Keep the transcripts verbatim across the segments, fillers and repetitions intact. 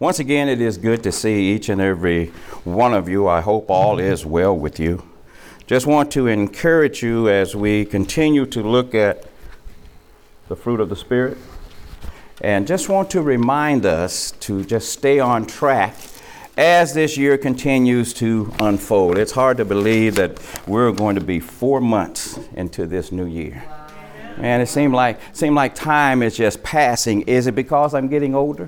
Once again, it is good to see each and every one of you. I hope all is well with you. Just want to encourage you as we continue to look at the fruit of the Spirit. And just want to remind us to just stay on track as this year continues to unfold. It's hard to believe that we're going to be four months into this new year. Man, it seemed like seemed like time is just passing. Is it because I'm getting older?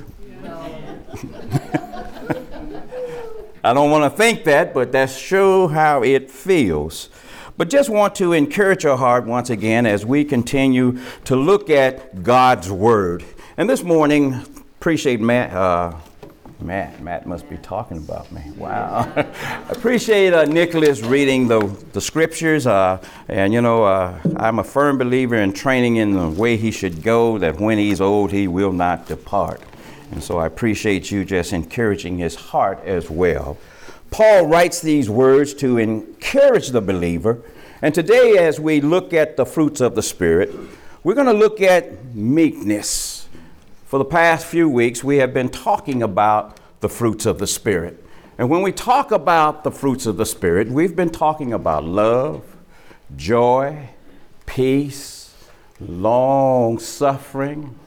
I don't want to think that, but that's sure how it feels. But just want to encourage your heart once again as we continue to look at God's Word. And this morning, appreciate Matt. Uh, Matt, Matt must be talking about me. Wow. Appreciate uh, Nicholas reading the, the scriptures. Uh, and, you know, uh, I'm a firm believer in training in the way he should go, that when he's old, he will not depart. And so I appreciate you just encouraging his heart as well. Paul writes these words to encourage the believer. And today, as we look at the fruits of the Spirit, we're going to look at meekness. For the past few weeks, we have been talking about the fruits of the Spirit. And when we talk about the fruits of the Spirit, we've been talking about love, joy, peace, long suffering,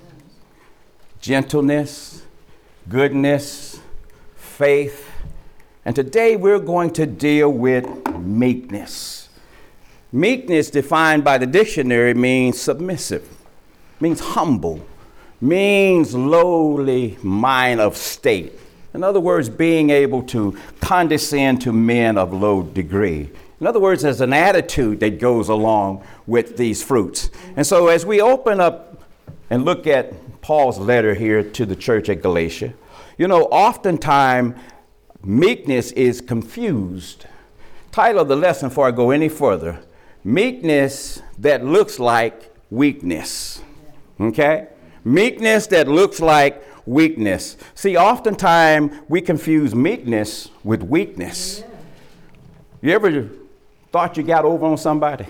gentleness, goodness, faith. And today we're going to deal with meekness. Meekness, defined by the dictionary, means submissive, means humble, means lowly mind of state. In other words, being able to condescend to men of low degree. In other words, there's an attitude that goes along with these fruits. And so as we open up and look at Paul's letter here to the church at Galatia, you know, oftentimes meekness is confused. Title of the lesson before I go any further, meekness that looks like weakness. Okay? Meekness that looks like weakness. See, oftentimes we confuse meekness with weakness. You ever thought you got over on somebody?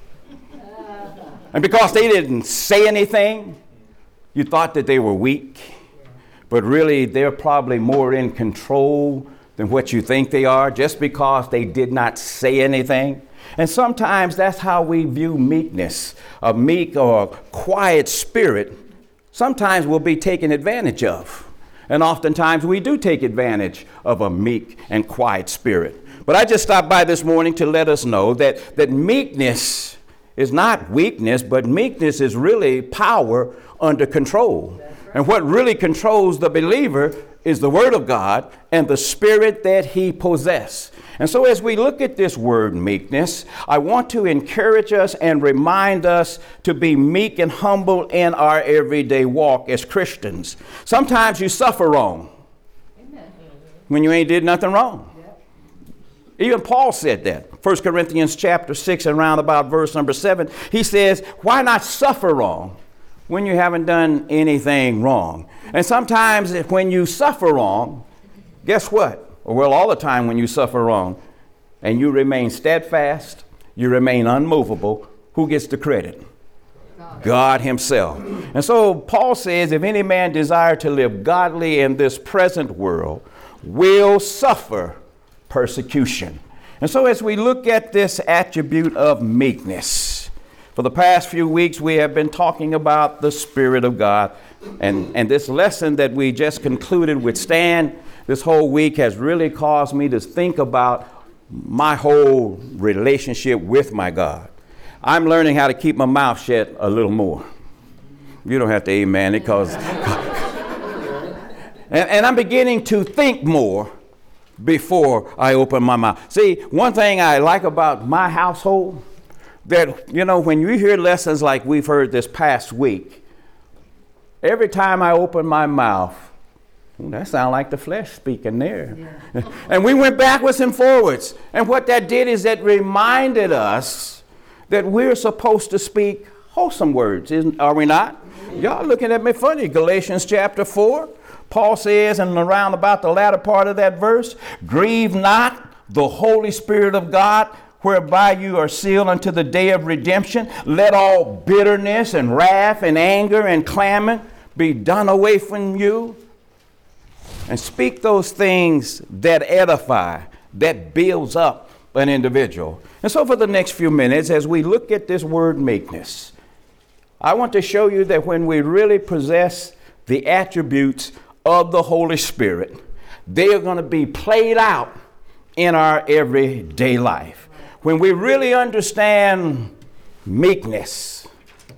And because they didn't say anything, you thought that they were weak, but really they're probably more in control than what you think they are just because they did not say anything. And sometimes that's how we view meekness. A meek or quiet spirit sometimes will be taken advantage of. And oftentimes we do take advantage of a meek and quiet spirit. But I just stopped by this morning to let us know that, that meekness is not weakness, but meekness is really power under control. And what really controls the believer is the Word of God and the Spirit that he possesses. And so as we look at this word meekness, I want to encourage us and remind us to be meek and humble in our everyday walk as Christians. Sometimes you suffer wrong. Amen. When you ain't did nothing wrong. Even Paul said that. First Corinthians chapter six and round about verse number seven, he says, why not suffer wrong when you haven't done anything wrong? And sometimes when you suffer wrong, guess what? Well, all the time when you suffer wrong and you remain steadfast, you remain unmovable, who gets the credit? God. God himself. And so Paul says, if any man desire to live godly in this present world, will suffer persecution. And so as we look at this attribute of meekness, for the past few weeks we have been talking about the Spirit of God. And, and this lesson that we just concluded with Stan this whole week has really caused me to think about my whole relationship with my God. I'm learning how to keep my mouth shut a little more. You don't have to amen it because... and, and I'm beginning to think more before I open my mouth. See, one thing I like about my household, that, you know, when you hear lessons like we've heard this past week, every time I open my mouth, well, that sounds like the flesh speaking there. Yeah. And we went backwards and forwards. And what that did is that reminded us that we're supposed to speak wholesome words, isn't, are we not? Y'all looking at me funny. Galatians chapter four, Paul says, and around about the latter part of that verse, grieve not the Holy Spirit of God, whereby you are sealed unto the day of redemption. Let all bitterness and wrath and anger and clamor be done away from you. and speak those things that edify, that builds up an individual. And so for the next few minutes, as we look at this word meekness, I want to show you that when we really possess the attributes of the Holy Spirit, they are going to be played out in our everyday life. When we really understand meekness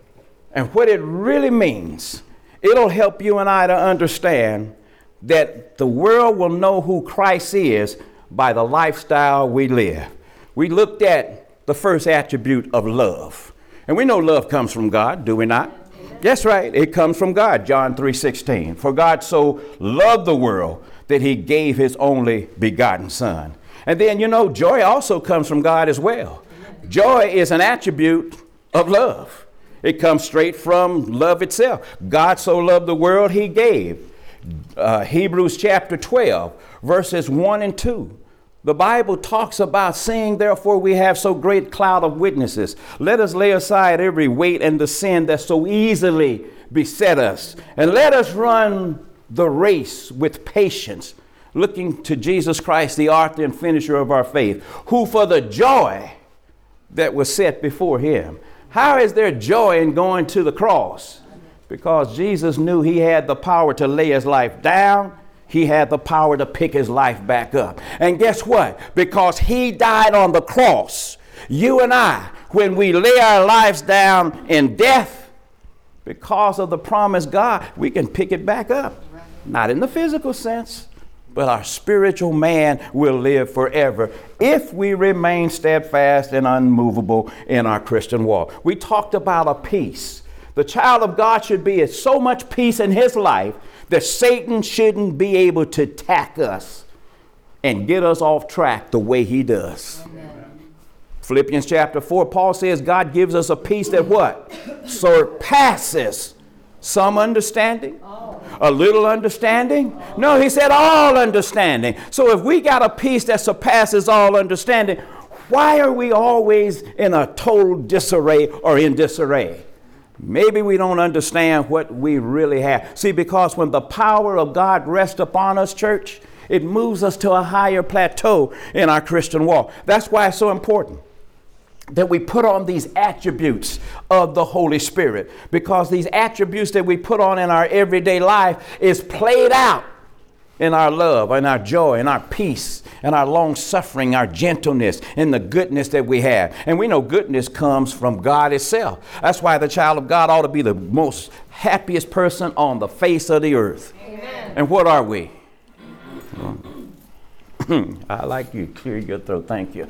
and what it really means, it'll help you and I to understand that the world will know who Christ is by the lifestyle we live. We looked at the first attribute of love. And we know love comes from God, do we not? That's right. It comes from God, John three sixteen. For God so loved the world that he gave his only begotten son. And then, you know, joy also comes from God as well. Joy is an attribute of love. It comes straight from love itself. God so loved the world, he gave. Uh, Hebrews chapter twelve, verses one and two. The Bible talks about, seeing therefore we have so great cloud of witnesses, let us lay aside every weight and the sin that so easily beset us, and let us run the race with patience, looking to Jesus Christ, the author and finisher of our faith, who for the joy that was set before him. How is there joy in going to the cross? Because Jesus knew he had the power to lay his life down. He had the power to pick his life back up. And guess what? Because he died on the cross, you and I, when we lay our lives down in death, because of the promise God, we can pick it back up. Not in the physical sense, but our spiritual man will live forever if we remain steadfast and unmovable in our Christian walk. We talked about a peace. The child of God should be at so much peace in his life that Satan shouldn't be able to attack us and get us off track the way he does. Amen. Philippians chapter four, Paul says God gives us a peace that what? Surpasses some understanding. A little understanding? No, he said all understanding. So if we got a peace that surpasses all understanding, why are we always in a total disarray or in disarray? Maybe we don't understand what we really have. See, because when the power of God rests upon us, church, it moves us to a higher plateau in our Christian walk. That's why it's so important that we put on these attributes of the Holy Spirit, because these attributes that we put on in our everyday life is played out in our love, in our joy, in our peace, in our long suffering, our gentleness, in the goodness that we have. And we know goodness comes from God itself. That's why the child of God ought to be the most happiest person on the face of the earth. Amen. And what are we? I like you. Clear your throat. Thank you.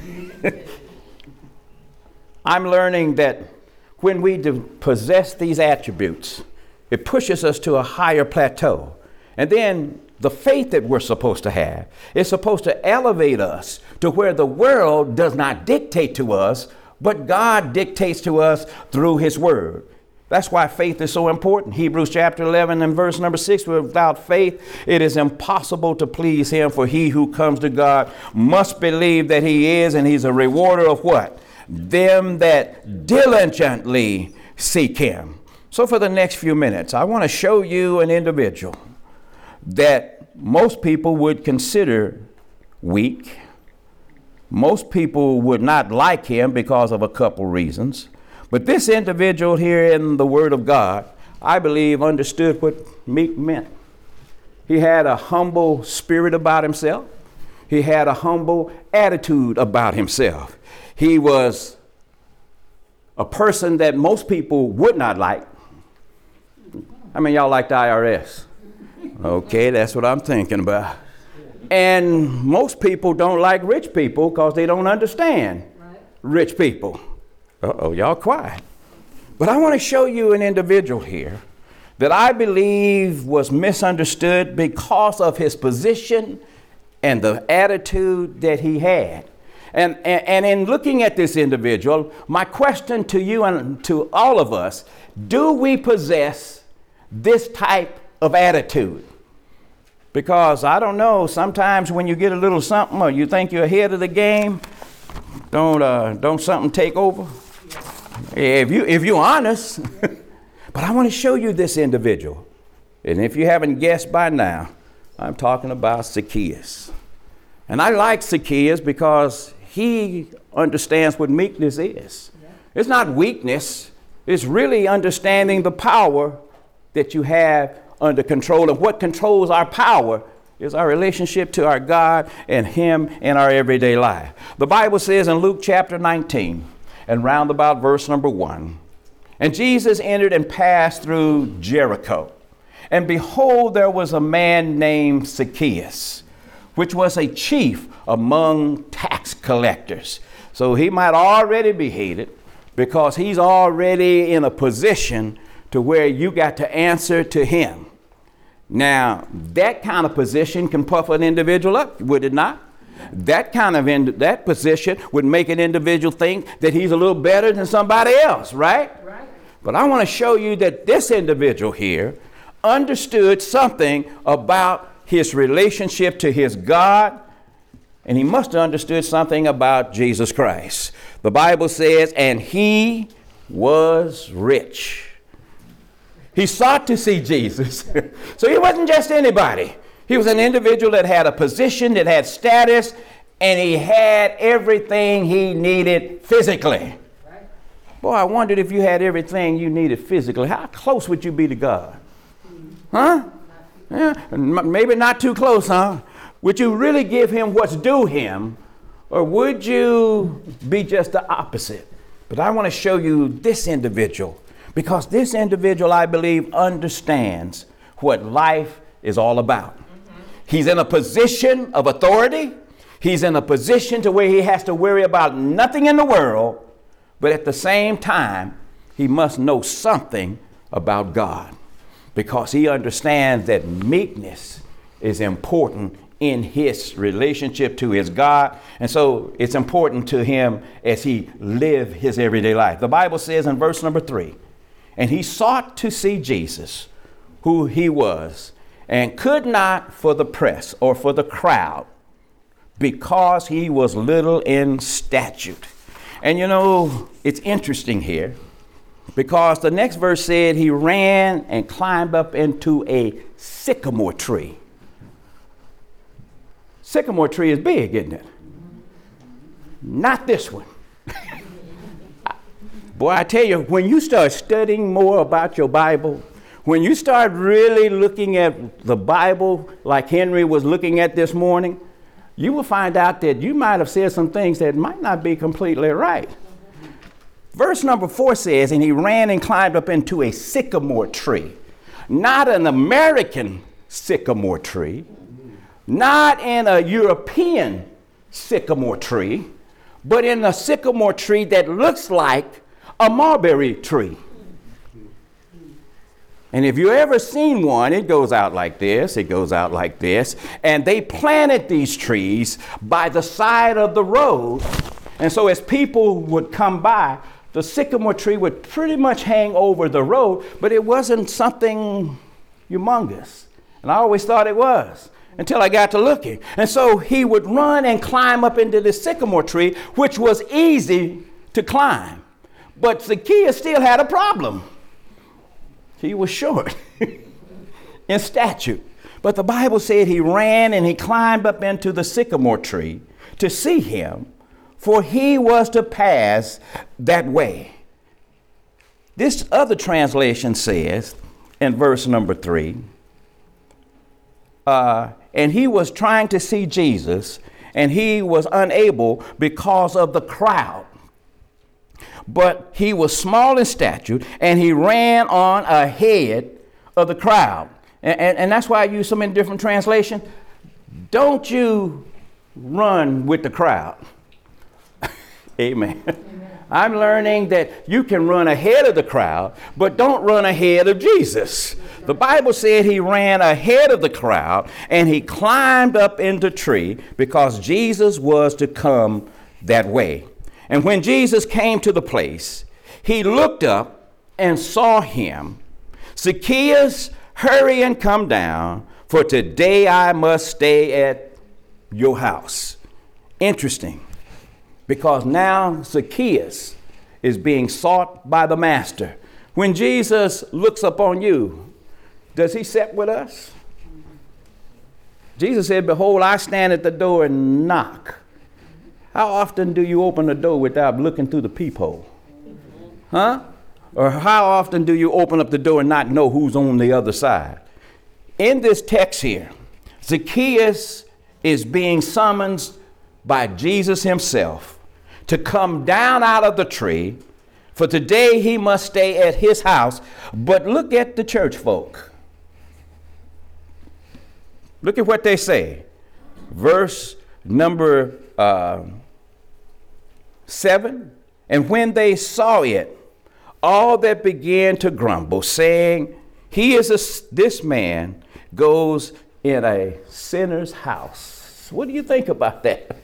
I'm learning that when we possess these attributes, it pushes us to a higher plateau. And then the faith that we're supposed to have is supposed to elevate us to where the world does not dictate to us, but God dictates to us through his word. That's why faith is so important. Hebrews chapter eleven and verse number six, without faith, it is impossible to please him, for he who comes to God must believe that he is, and he's a rewarder of what? Them that diligently seek him. So for the next few minutes, I want to show you an individual that most people would consider weak. Most people would not like him because of a couple reasons. But this individual here in the Word of God, I believe, understood what meek meant. He had a humble spirit about himself. He had a humble attitude about himself. He was a person that most people would not like. I mean, y'all like the I R S? Okay, that's what I'm thinking about. And most people don't like rich people because they don't understand right. Rich people. Uh-oh, y'all quiet. But I want to show you an individual here that I believe was misunderstood because of his position and the attitude that he had. And, and, and in looking at this individual, my question to you and to all of us, do we possess this type of attitude? Because I don't know, sometimes when you get a little something or you think you're ahead of the game, don't uh, don't something take over? If you if you're honest. But I want to show you this individual. And if you haven't guessed by now, I'm talking about Zacchaeus. And I like Zacchaeus because he understands what meekness is. Yeah. It's not weakness. It's really understanding the power that you have under control. And what controls our power is our relationship to our God and him in our everyday life. The Bible says in Luke chapter nineteen and round about verse number one, and Jesus entered and passed through Jericho. And behold, there was a man named Zacchaeus, which was a chief among tax collectors. So he might already be hated because he's already in a position to where you got to answer to him. Now, that kind of position can puff an individual up, would it not? That kind of in, that position would make an individual think that he's a little better than somebody else, right? Right. But I want to show you that this individual here understood something about his relationship to his God, and he must have understood something about Jesus Christ. The Bible says, and he was rich. He sought to see Jesus. So he wasn't just anybody. He was an individual that had a position, that had status, and he had everything he needed physically. Boy, I wondered if you had everything you needed physically, how close would you be to God? Huh? Yeah, maybe not too close, huh? Would you really give him what's due him, or would you be just the opposite? But I want to show you this individual, because this individual, I believe, understands what life is all about. Mm-hmm. He's in a position of authority. He's in a position to where he has to worry about nothing in the world, but at the same time, he must know something about God, because he understands that meekness is important in his relationship to his God. And so it's important to him as he live his everyday life. The Bible says in verse number three, and he sought to see Jesus, who he was, and could not for the press or for the crowd, because he was little in stature. And you know, it's interesting here, because the next verse said he ran and climbed up into a sycamore tree. Sycamore tree is big, isn't it? Not this one. Boy, I tell you, when you start studying more about your Bible, when you start really looking at the Bible like Henry was looking at this morning, you will find out that you might have said some things that might not be completely right. Verse number four says, and he ran and climbed up into a sycamore tree, not an American sycamore tree, not in a European sycamore tree, but in a sycamore tree that looks like a mulberry tree. And if you ever seen one, it goes out like this, it goes out like this, and they planted these trees by the side of the road. And so as people would come by, the sycamore tree would pretty much hang over the road, but it wasn't something humongous. And I always thought it was, until I got to looking. And so he would run and climb up into the sycamore tree, which was easy to climb. But Zacchaeus still had a problem. He was short in stature. But the Bible said he ran and he climbed up into the sycamore tree to see him, for he was to pass that way. This other translation says in verse number three, uh, and he was trying to see Jesus, and he was unable because of the crowd. But he was small in stature, and he ran on ahead of the crowd. And, and, and that's why I use so many different translations. Don't you run with the crowd. Amen. Amen. I'm learning that you can run ahead of the crowd, but don't run ahead of Jesus. The Bible said he ran ahead of the crowd, and he climbed up into the tree because Jesus was to come that way. And when Jesus came to the place, he looked up and saw him. Zacchaeus, hurry and come down, for today I must stay at your house. Interesting, because now Zacchaeus is being sought by the master. When Jesus looks upon you, does he sit with us? Jesus said, behold, I stand at the door and knock. How often do you open the door without looking through the peephole? Huh? Or how often do you open up the door and not know who's on the other side? In this text here, Zacchaeus is being summoned by Jesus himself to come down out of the tree, for today he must stay at his house. But look at the church folk. Look at what they say. Verse number uh, seven. And when they saw it, all that began to grumble, saying, he is a, this man goes in a sinner's house. What do you think about that?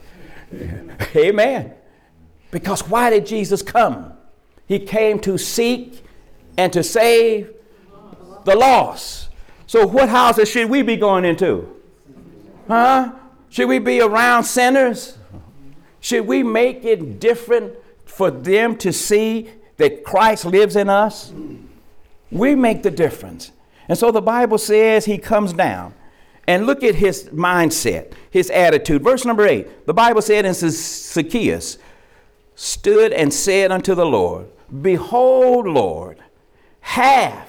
Amen. Because why did Jesus come? He came to seek and to save the lost. So what houses should we be going into? Huh? Should we be around sinners? Should we make it different for them to see that Christ lives in us? We make the difference. And so the Bible says he comes down. And look at his mindset, his attitude. Verse number eight, the Bible said, and Zacchaeus stood and said unto the Lord, behold, Lord, half,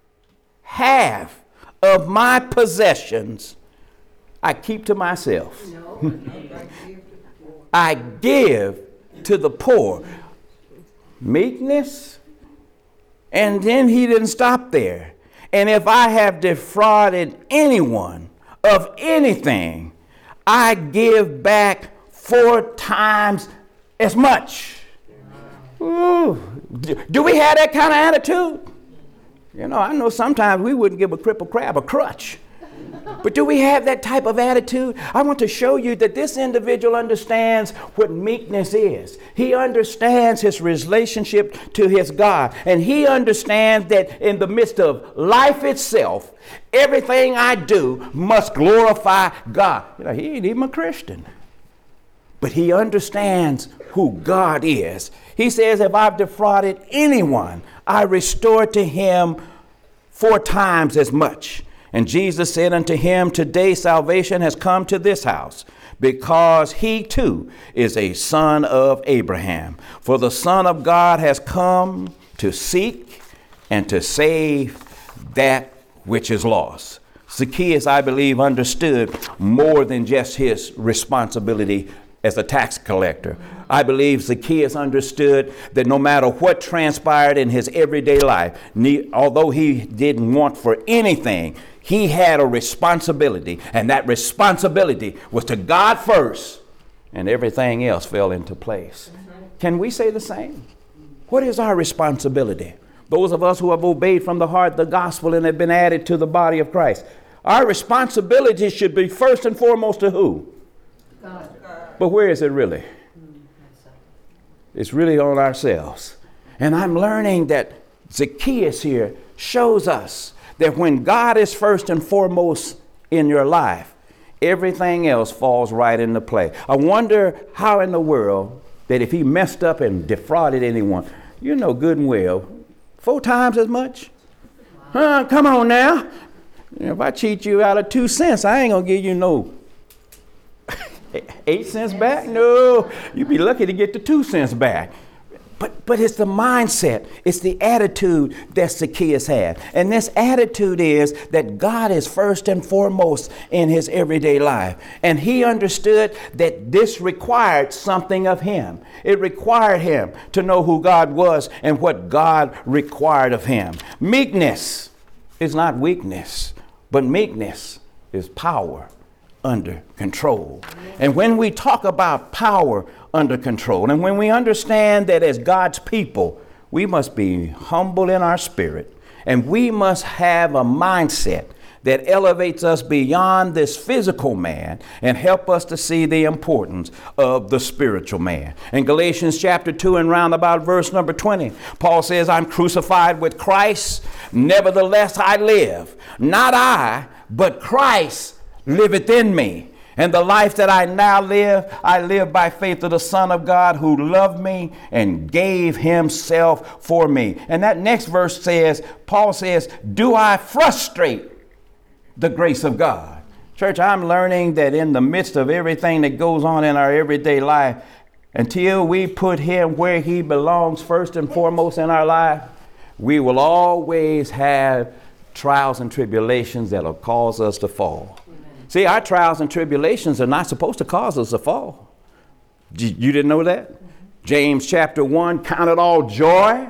half of my possessions I keep to myself. No, I give to the poor. Meekness. And then he didn't stop there. And if I have defrauded anyone of anything, I give back four times as much. Ooh. Do we have that kind of attitude? You know, I know sometimes we wouldn't give a crippled crab a crutch. But do we have that type of attitude? I want to show you that this individual understands what meekness is. He understands his relationship to his God. And he understands that in the midst of life itself, everything I do must glorify God. You know, he ain't even a Christian. But he understands who God is. He says, if I've defrauded anyone, I restore to him four times as much. And Jesus said unto him, today salvation has come to this house, because he too is a son of Abraham. For the Son of God has come to seek and to save that which is lost. Zacchaeus, I believe, understood more than just his responsibility as a tax collector. I believe Zacchaeus understood that no matter what transpired in his everyday life, ne- although he didn't want for anything, he had a responsibility, and that responsibility was to God first, and everything else fell into place. Can we say the same? What is our responsibility? Those of us who have obeyed from the heart the gospel and have been added to the body of Christ. Our responsibility should be first and foremost to who? God. But where is it really? It's really on ourselves. And I'm learning that Zacchaeus here shows us that when God is first and foremost in your life, everything else falls right into play. I wonder how in the world that if he messed up and defrauded anyone, you know good and well, four times as much? Huh, come on now. If I cheat you out of two cents, I ain't gonna give you no eight cents back. No, you'd be lucky to get the two cents back. But but it's the mindset, it's the attitude that Zacchaeus had. And this attitude is that God is first and foremost in his everyday life. And he understood that this required something of him. It required him to know who God was and what God required of him. Meekness is not weakness, but meekness is power under control. And when we talk about power under control, and when we understand that as God's people, we must be humble in our spirit, and we must have a mindset that elevates us beyond this physical man and help us to see the importance of the spiritual man. In Galatians chapter two and round about verse number twenty, Paul says, I'm crucified with Christ, nevertheless I live. Not I, but Christ liveth in me. And the life that I now live, I live by faith of the Son of God who loved me and gave himself for me. And that next verse says, Paul says, do I frustrate the grace of God? Church, I'm learning that in the midst of everything that goes on in our everyday life, until we put him where he belongs first and foremost in our life, we will always have trials and tribulations that will cause us to fall. Amen. See, our trials and tribulations are not supposed to cause us to fall. You didn't know that? Mm-hmm. James chapter one, count it all joy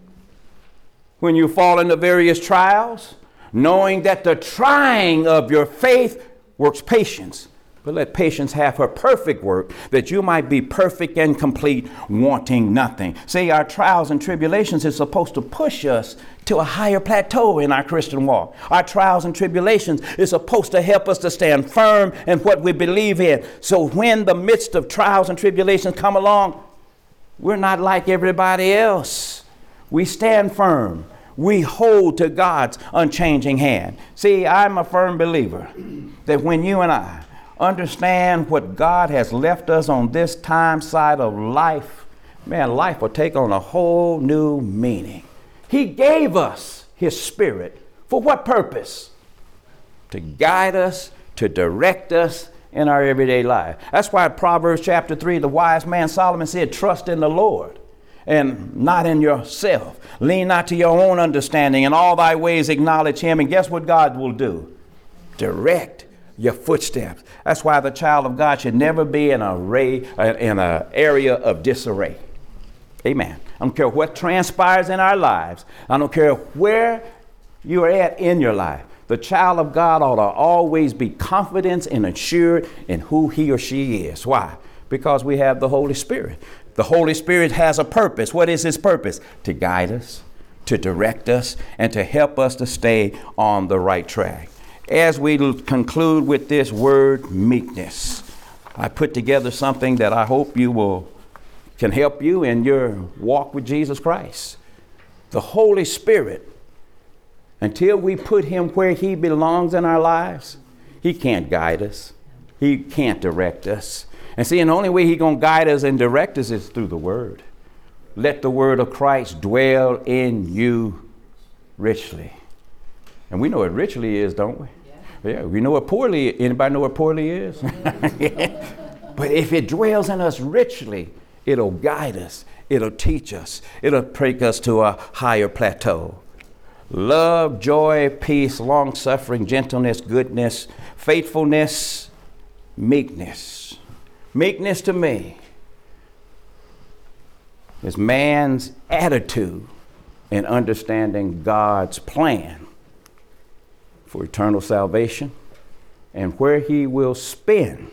when you fall into various trials, knowing that the trying of your faith works patience. But let patience have her perfect work, that you might be perfect and complete, wanting nothing. See, our trials and tribulations is supposed to push us to a higher plateau in our Christian walk. Our trials and tribulations is supposed to help us to stand firm in what we believe in. So when the midst of trials and tribulations come along, we're not like everybody else. We stand firm. We hold to God's unchanging hand. See, I'm a firm believer that when you and I understand what God has left us on this time side of life, man, life will take on a whole new meaning. He gave us his spirit. For what purpose? To guide us, to direct us in our everyday life. That's why Proverbs chapter three, the wise man Solomon said, trust in the Lord and not in yourself. Lean not to your own understanding. In all thy ways acknowledge him. And guess what God will do? Direct your footsteps. That's why the child of God should never be in a array, in an area of disarray. Amen. I don't care what transpires in our lives. I don't care where you are at in your life. The child of God ought to always be confident and assured in who he or she is. Why? Because we have the Holy Spirit. The Holy Spirit has a purpose. What is his purpose? To guide us, to direct us, and to help us to stay on the right track. As we conclude with this word, meekness, I put together something that I hope you will can help you in your walk with Jesus Christ. The Holy Spirit, until we put him where he belongs in our lives, he can't guide us. He can't direct us. And see, and the only way he's going to guide us and direct us is through the word. Let the word of Christ dwell in you richly. And we know what richly is, don't we? Yeah, we know what poorly, anybody know what poorly is? Yeah. But if it dwells in us richly, it'll guide us. It'll teach us. It'll take us to a higher plateau. Love, joy, peace, long-suffering, gentleness, goodness, faithfulness, meekness. Meekness to me is man's attitude in understanding God's plan for eternal salvation and where he will spend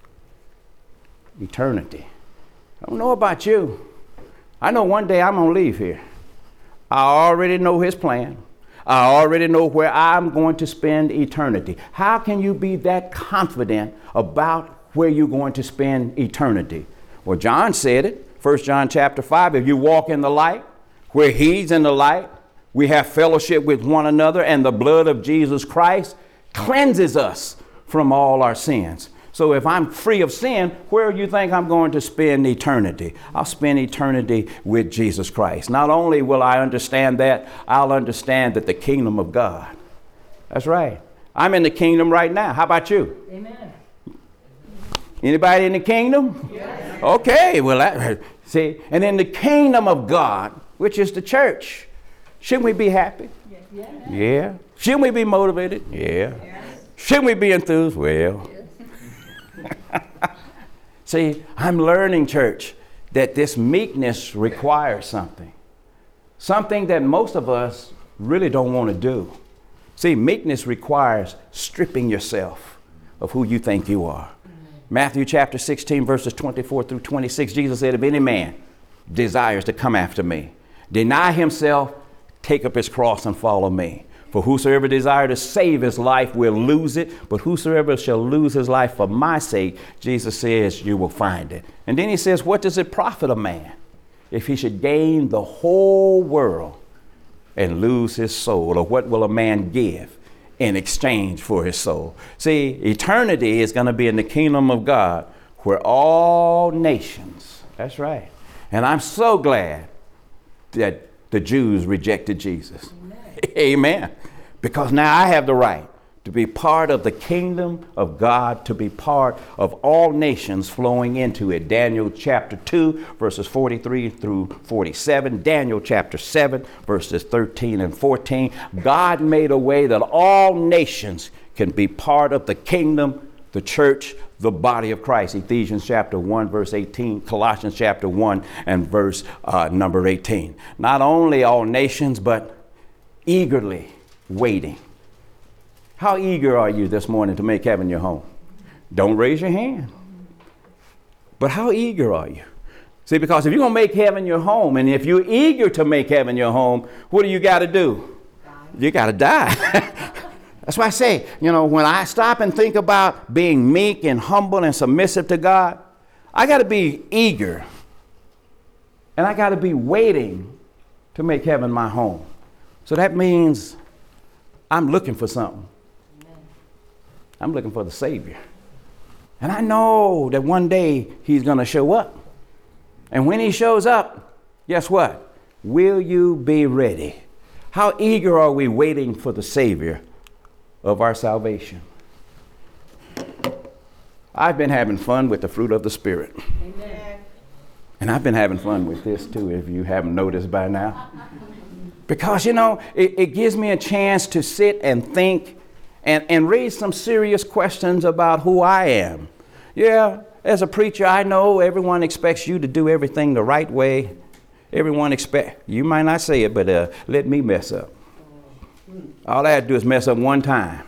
eternity. I don't know about you. I know one day I'm going to leave here. I already know his plan. I already know where I'm going to spend eternity. How can you be that confident about where you're going to spend eternity? Well, John said it, First John chapter five, if you walk in the light, where he's in the light, we have fellowship with one another, and the blood of Jesus Christ cleanses us from all our sins. So if I'm free of sin, where do you think I'm going to spend eternity? I'll spend eternity with Jesus Christ. Not only will I understand that, I'll understand that the kingdom of God. That's right. I'm in the kingdom right now. How about you? Amen. Anybody in the kingdom? Yes. Okay, well, that, see, and in the kingdom of God, which is the church, shouldn't we be happy? Yes. Yeah. Shouldn't we be motivated? Yeah. Yes. Shouldn't we be enthused? Well. Yes. See, I'm learning, church, that this meekness requires something. Something that most of us really don't want to do. See, meekness requires stripping yourself of who you think you are. Matthew chapter sixteen, verses twenty-four through twenty-six, Jesus said, if any man desires to come after me, deny himself, take up his cross and follow me. For whosoever desire to save his life will lose it, but whosoever shall lose his life for my sake, Jesus says, you will find it. And then he says, what does it profit a man if he should gain the whole world and lose his soul? Or what will a man give in exchange for his soul? See, eternity is going to be in the kingdom of God, where all nations, that's right. And I'm so glad that the Jews rejected Jesus. Amen. Amen. Because now I have the right to be part of the kingdom of God, to be part of all nations flowing into it. Daniel chapter two, verses forty-three through forty-seven. Daniel chapter seven, verses thirteen and fourteen. God made a way that all nations can be part of the kingdom, the church, the body of Christ. Ephesians chapter one, verse eighteen, Colossians chapter one and verse uh, number eighteen. Not only all nations, but eagerly waiting. How eager are you this morning to make heaven your home? Don't raise your hand. But how eager are you? See, because if you're going to make heaven your home, and if you're eager to make heaven your home, what do you got to do? Die. You got to die. That's why I say, you know, when I stop and think about being meek and humble and submissive to God, I got to be eager. And I got to be waiting to make heaven my home. So that means I'm looking for something. I'm looking for the Savior. And I know that one day he's going to show up. And when he shows up, guess what? Will you be ready? How eager are we waiting for the Savior of our salvation? I've been having fun with the fruit of the Spirit. Amen. And I've been having fun with this too, if you haven't noticed by now. Because, you know, it, it gives me a chance to sit and think and, and raise some serious questions about who I am. Yeah, as a preacher, I know everyone expects you to do everything the right way. Everyone expect, you might not say it, but uh, let me mess up. All I have to do is mess up one time.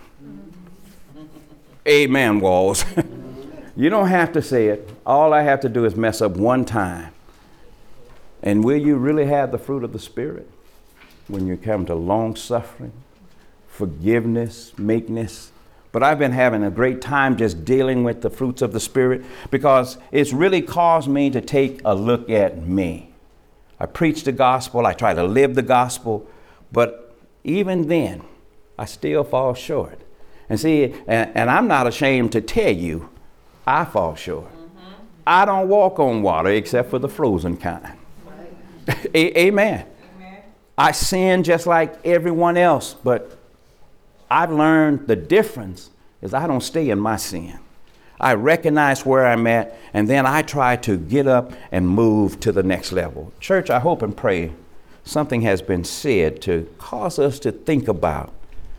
Amen, Walls. You don't have to say it. All I have to do is mess up one time. And will you really have the fruit of the Spirit when you come to long suffering, forgiveness, meekness? But I've been having a great time just dealing with the fruits of the Spirit because it's really caused me to take a look at me. I preach the gospel. I try to live the gospel. But even then, I still fall short. And see, and, and I'm not ashamed to tell you, I fall short. Mm-hmm. I don't walk on water except for the frozen kind. Right. A- amen. Amen. I sin just like everyone else, but I've learned the difference is I don't stay in my sin. I recognize where I'm at, and then I try to get up and move to the next level. Church, I hope and pray something has been said to cause us to think about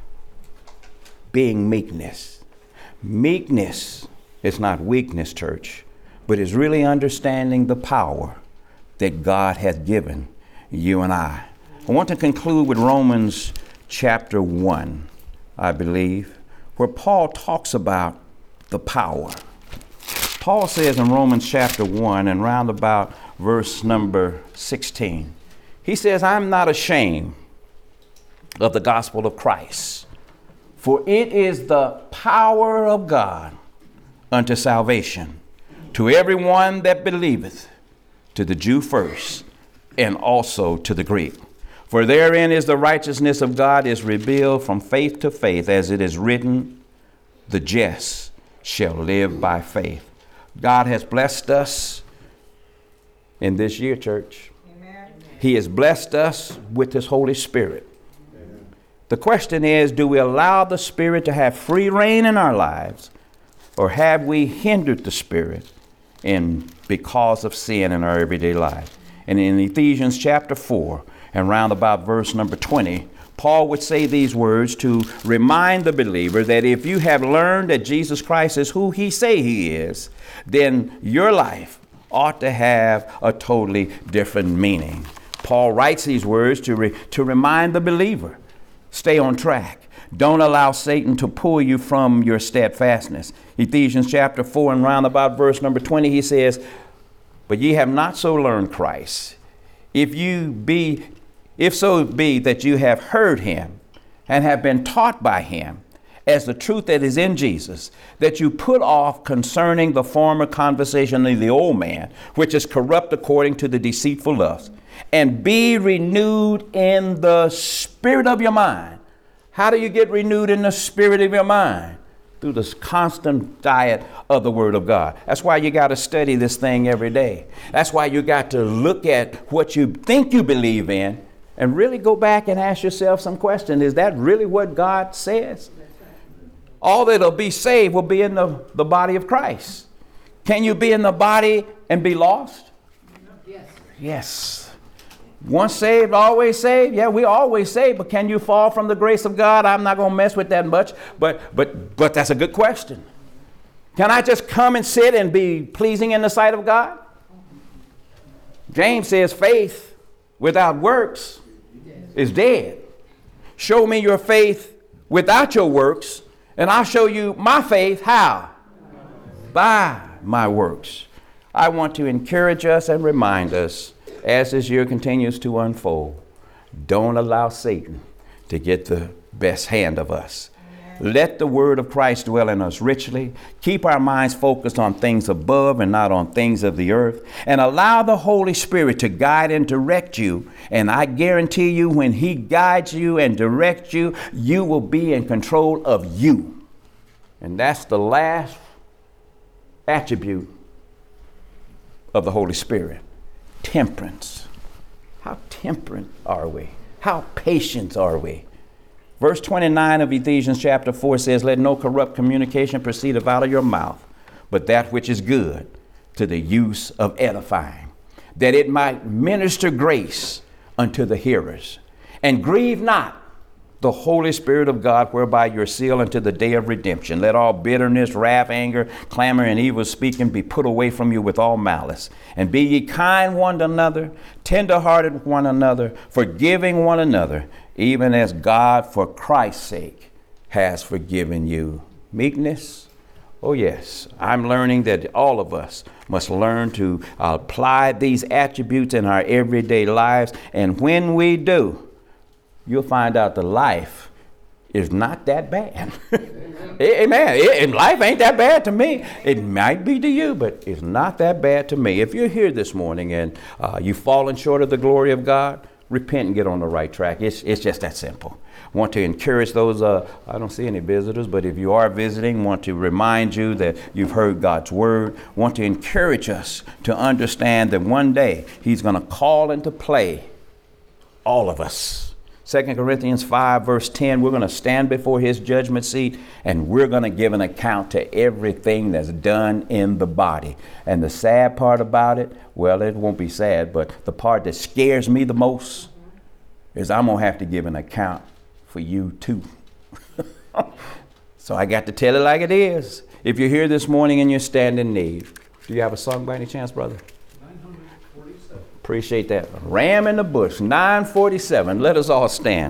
being meekness. Meekness is not weakness, church, but is really understanding the power that God has given you and I. I want to conclude with Romans chapter one, I believe, where Paul talks about the power. Paul says in Romans chapter one and round about verse number sixteen, he says, I'm not ashamed of the gospel of Christ, for it is the power of God unto salvation to everyone that believeth, to the Jew first, and also to the Greek. For therein is the righteousness of God is revealed from faith to faith, as it is written, the just shall live by faith. God has blessed us in this year, church. Amen. He has blessed us with his Holy Spirit. Amen. The question is, do we allow the Spirit to have free reign in our lives, or have we hindered the Spirit in because of sin in our everyday life? And in Ephesians chapter four, and round about verse number twenty, Paul would say these words to remind the believer that if you have learned that Jesus Christ is who he say he is, then your life ought to have a totally different meaning. Paul writes these words to, re- to remind the believer, stay on track. Don't allow Satan to pull you from your steadfastness. Ephesians chapter four and round about verse number twenty, he says, but ye have not so learned Christ. If you be If so be that you have heard him and have been taught by him as the truth that is in Jesus, that you put off concerning the former conversation of the old man, which is corrupt according to the deceitful lust, and be renewed in the spirit of your mind. How do you get renewed in the spirit of your mind? Through this constant diet of the Word of God. That's why you got to study this thing every day. That's why you got to look at what you think you believe in and really go back and ask yourself some question. Is that really what God says? All that'll be saved will be in the, the body of Christ. Can you be in the body and be lost? Yes. Yes. Once saved, always saved. Yeah, we always saved, but can you fall from the grace of God? I'm not going to mess with that much, but but but that's a good question. Can I just come and sit and be pleasing in the sight of God? James says faith without works is dead. Show me your faith without your works, and I'll show you my faith. How? By my works. I want to encourage us and remind us as this year continues to unfold, don't allow Satan to get the best hand of us. Let the word of Christ dwell in us richly. Keep our minds focused on things above and not on things of the earth. And allow the Holy Spirit to guide and direct you. And I guarantee you, when he guides you and directs you, you will be in control of you. And that's the last attribute of the Holy Spirit. Temperance. How temperate are we? How patient are we? Verse twenty-nine of Ephesians chapter four says, let no corrupt communication proceed out of your mouth, but that which is good to the use of edifying, that it might minister grace unto the hearers. And grieve not the Holy Spirit of God, whereby you're sealed unto the day of redemption. Let all bitterness, wrath, anger, clamor, and evil speaking be put away from you with all malice. And be ye kind one to another, tenderhearted one another, forgiving one another, even as God for Christ's sake has forgiven you. Meekness. Oh yes, I'm learning that all of us must learn to apply these attributes in our everyday lives. And when we do, you'll find out the life is not that bad. Amen. It, life ain't that bad to me. It might be to you, but it's not that bad to me. If you're here this morning and uh, you've fallen short of the glory of God, repent and get on the right track. It's, it's just that simple. Want to encourage those, uh, I don't see any visitors, but if you are visiting, want to remind you that you've heard God's word. Want to encourage us to understand that one day he's going to call into play all of us. Second Corinthians five verse ten, we're going to stand before his judgment seat and we're going to give an account to everything that's done in the body. And the sad part about it, well, it won't be sad, but the part that scares me the most is I'm going to have to give an account for you too. So I got to tell it like it is. If you're here this morning and you stand in need, do you have a song by any chance, brother? Appreciate that. Ram in the bush, nine forty-seven. Let us all stand.